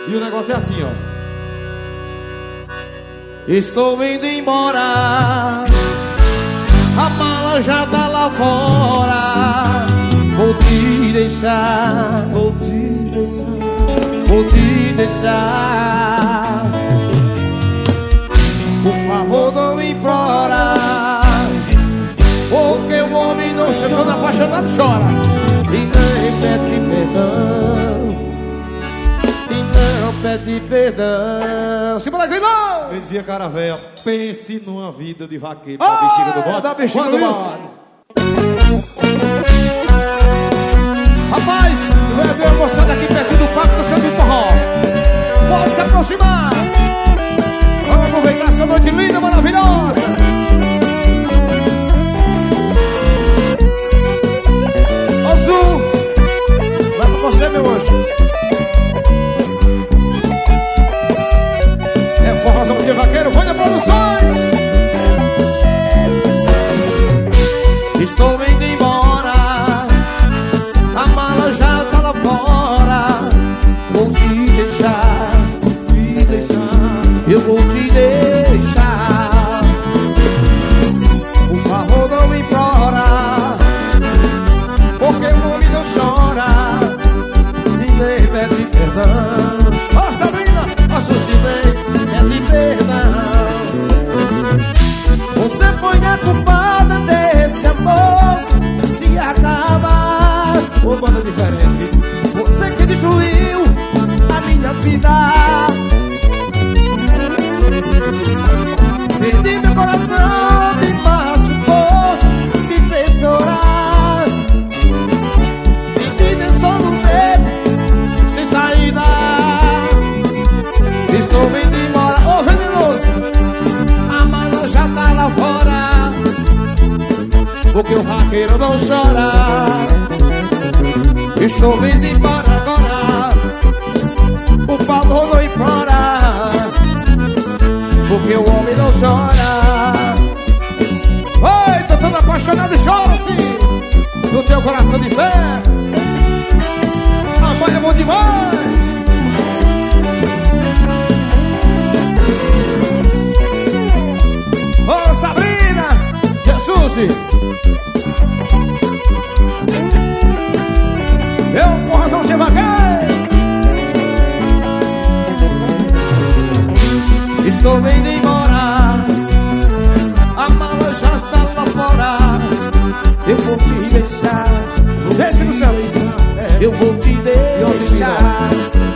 E o negócio é assim, ó. Estou indo embora, a mala já tá lá fora. Vou te deixar, Vou te deixar. vou te deixar. Por favor, não me implora, porque o homem não chora. Quando apaixonado chora. E nem pede perdão, e não pede perdão. Simbora, Grilão! Dizia cara velha, pense numa vida de vaqueiro da bexiga do bode. Da bexiga Quando do isso? bode. Rapaz, vai ver a moçada aqui pertinho do palco do seu de forró. Pode se aproximar. Vamos aproveitar essa noite linda, maravilhosa. Azul, vai pra você, meu anjo. É forrozão de vaqueiro, Vânia Produções. Estou indo embora, a mala já tá lá fora. Vou te deixar, eu vou te deixar. Por favor, não me implora, porque o homem não chora e nem pede perdão. Ó, Sabrina, ó, Sucilei, pede perdão. Você foi a culpada desse amor se acabar. Ô, banda diferente. Você que destruiu a minha vida. Perdi meu coração, me machucou, me fez chorar. Me deixou no medo, sem saída. Estou indo embora, ô venenoso, a mala já tá lá fora, porque o vaqueiro não chora. Estou indo embora agora, o valor não implora, porque o homem não chora. Oi, tô todo apaixonado e chora assim, no teu coração de fé. Amor é bom demais. Ô, Sabrina, Jesus, eu porrazão de vaqueiro. Estou indo embora, a mala já está lá fora. Eu vou te deixar, deixa no céu, eu vou te deixar.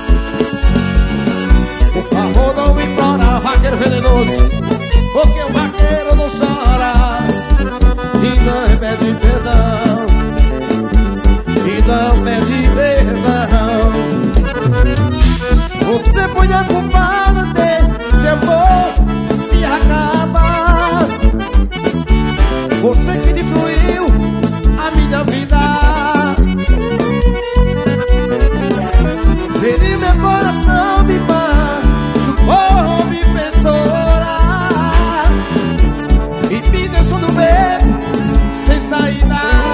Por favor, não me implora, vaqueiro venenoso, porque o vaqueiro não chora e não pede perdão, e não pede perdão. Você foi a culpada desse amor se acabar. Você que destruiu a minha vida. Perdi meu coração, me machucou, me fez chorar e me deixou no beco sem saída.